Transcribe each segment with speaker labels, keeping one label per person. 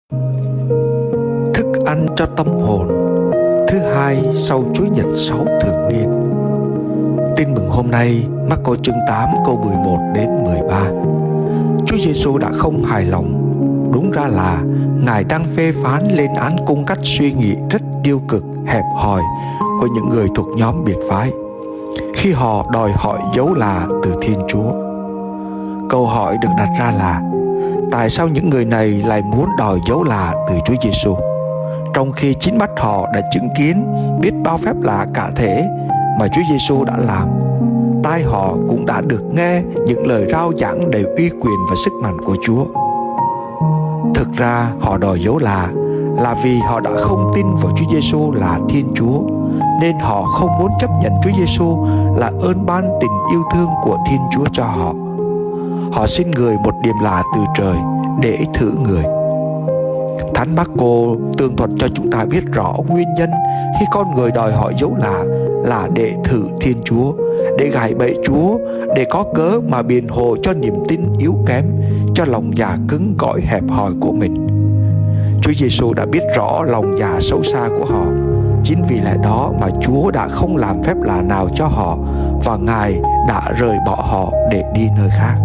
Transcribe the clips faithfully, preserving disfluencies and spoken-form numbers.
Speaker 1: Thức ăn cho tâm hồn thứ hai sau Chúa Nhật sáu thường niên. Tin mừng hôm nay, Mác-cô chương tám câu mười một đến mười ba. Chúa Giêsu đã không hài lòng. Đúng ra là Ngài đang phê phán lên án cung cách suy nghĩ rất tiêu cực, hẹp hòi của những người thuộc nhóm biệt phái khi họ đòi hỏi dấu lạ từ Thiên Chúa. Câu hỏi được đặt ra là tại sao những người này lại muốn đòi dấu lạ từ Chúa Giêsu, trong khi chính mắt họ đã chứng kiến biết bao phép lạ cả thể mà Chúa Giêsu đã làm. Tai họ cũng đã được nghe những lời rao giảng đầy uy quyền và sức mạnh của Chúa. Thực ra họ đòi dấu lạ là vì họ đã không tin vào Chúa Giêsu là Thiên Chúa, nên họ không muốn chấp nhận Chúa Giêsu là ơn ban tình yêu thương của Thiên Chúa cho họ. Họ xin người một điềm lạ từ trời để thử người. Thánh Mác-cô tường thuật cho chúng ta biết rõ nguyên nhân khi con người đòi hỏi dấu lạ là để thử Thiên Chúa, để gài bẫy Chúa, để có cớ mà biện hộ cho niềm tin yếu kém, cho lòng dạ cứng cỏi hẹp hòi của mình. Chúa Giêsu đã biết rõ lòng dạ xấu xa của họ. Chính vì lẽ đó mà Chúa đã không làm phép lạ nào cho họ, và Ngài đã rời bỏ họ để đi nơi khác.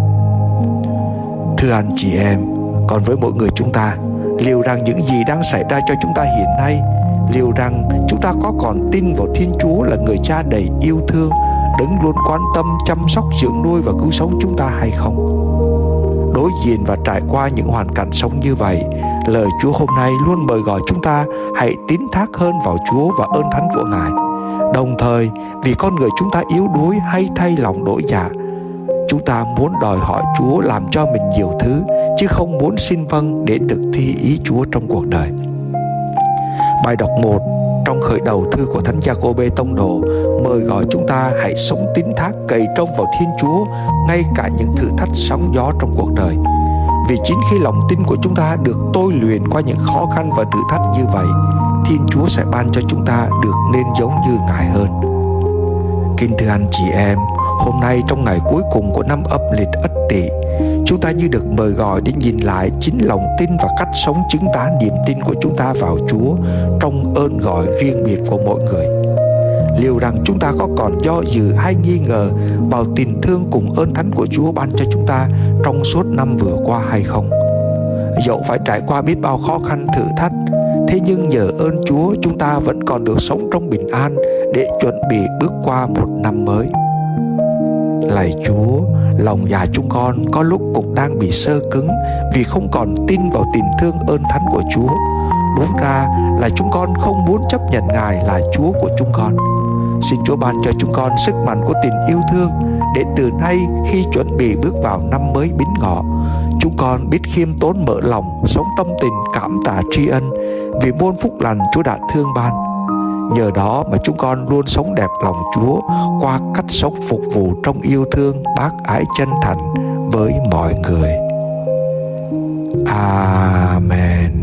Speaker 1: Thưa anh chị em, còn với mỗi người chúng ta, liệu rằng những gì đang xảy ra cho chúng ta hiện nay, liệu rằng chúng ta có còn tin vào Thiên Chúa là người cha đầy yêu thương, đấng luôn quan tâm, chăm sóc, dưỡng nuôi và cứu sống chúng ta hay không? Đối diện và trải qua những hoàn cảnh sống như vậy, lời Chúa hôm nay luôn mời gọi chúng ta hãy tín thác hơn vào Chúa và ơn thánh của Ngài. Đồng thời, vì con người chúng ta yếu đuối hay thay lòng đổi dạ, chúng ta muốn đòi hỏi Chúa làm cho mình nhiều thứ, chứ không muốn xin vâng để thực thi ý Chúa trong cuộc đời. Bài đọc một trong khởi đầu thư của Thánh Gia-cô-bê Tông Đồ mời gọi chúng ta hãy sống tín thác cậy trông vào Thiên Chúa ngay cả những thử thách sóng gió trong cuộc đời. Vì chính khi lòng tin của chúng ta được tôi luyện qua những khó khăn và thử thách như vậy, Thiên Chúa sẽ ban cho chúng ta được nên giống như Ngài hơn. Kính thưa anh chị em, hôm nay trong ngày cuối cùng của năm âm lịch Ất Tỵ, chúng ta như được mời gọi để nhìn lại chính lòng tin và cách sống chứng tả niềm tin của chúng ta vào Chúa trong ơn gọi riêng biệt của mỗi người. Liệu rằng chúng ta có còn do dự hay nghi ngờ vào tình thương cùng ơn thánh của Chúa ban cho chúng ta trong suốt năm vừa qua hay không? Dẫu phải trải qua biết bao khó khăn thử thách, thế nhưng nhờ ơn Chúa chúng ta vẫn còn được sống trong bình an để chuẩn bị bước qua một năm mới. Lạy Chúa, lòng dạ chúng con có lúc cũng đang bị sơ cứng vì không còn tin vào tình thương ơn thánh của Chúa. Đúng ra là chúng con không muốn chấp nhận Ngài là Chúa của chúng con. Xin Chúa ban cho chúng con sức mạnh của tình yêu thương để từ nay khi chuẩn bị bước vào năm mới Bính Ngọ, chúng con biết khiêm tốn mở lòng, sống tâm tình cảm tạ tri ân vì muôn phúc lành Chúa đã thương ban. Nhờ đó mà chúng con luôn sống đẹp lòng Chúa qua cách sống phục vụ trong yêu thương bác ái chân thành với mọi người. Amen.